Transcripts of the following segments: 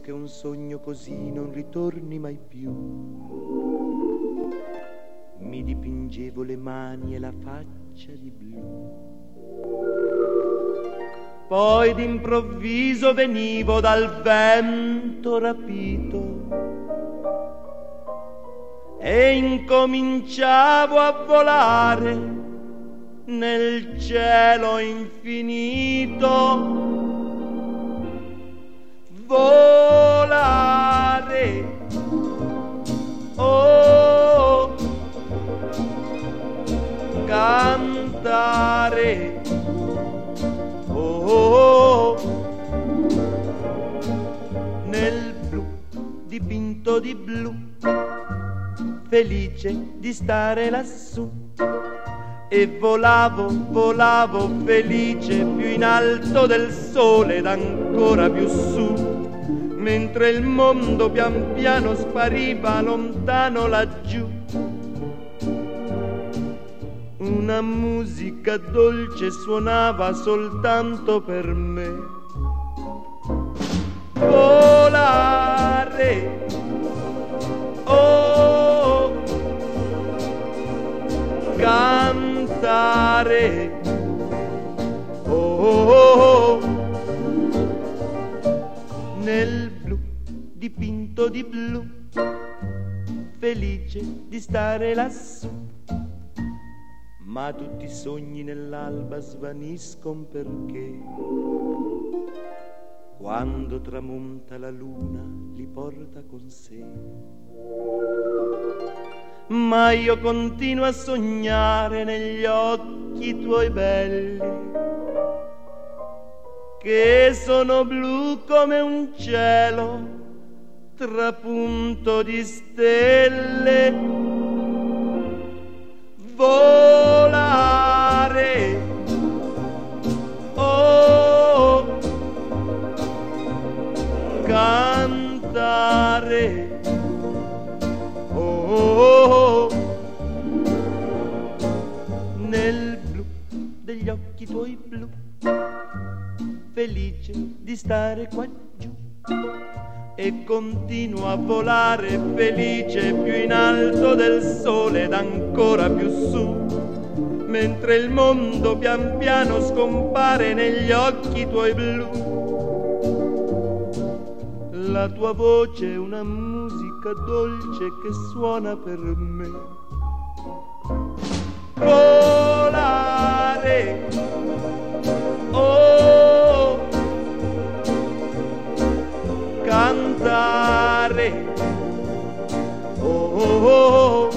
che un sogno così non ritorni mai più. Mi dipingevo le mani e la faccia di blu. Poi d'improvviso venivo dal vento rapito e incominciavo a volare nel cielo infinito. Volare, oh, cantare, oh, nel blu dipinto di blu, felice di stare lassù. E volavo, volavo felice più in alto del sole ed ancora più su, mentre il mondo pian piano spariva lontano laggiù. Una musica dolce suonava soltanto per me. Volare, oh, cantare, oh, nel blu dipinto di blu, felice di stare lassù. Ma tutti i sogni nell'alba svaniscono perché quando tramonta la luna li porta con sé. Ma io continuo a sognare negli occhi tuoi belli, che sono blu come un cielo trapunto di stelle. Volare, oh, cantare, oh, nel blu degli occhi tuoi blu, felice di stare qua giù. E continuo a volare felice più in alto del sole ed ancora più su, mentre il mondo pian piano scompare negli occhi tuoi blu. La tua voce è una musica dolce che suona per me. Volare, oh, cantare, oh,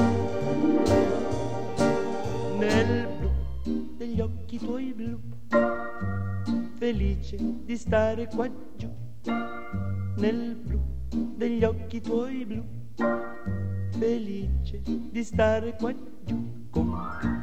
nel blu degli occhi tuoi blu, felice di stare qua giù. Nel blu degli occhi tuoi blu, felice di stare qua giù con te.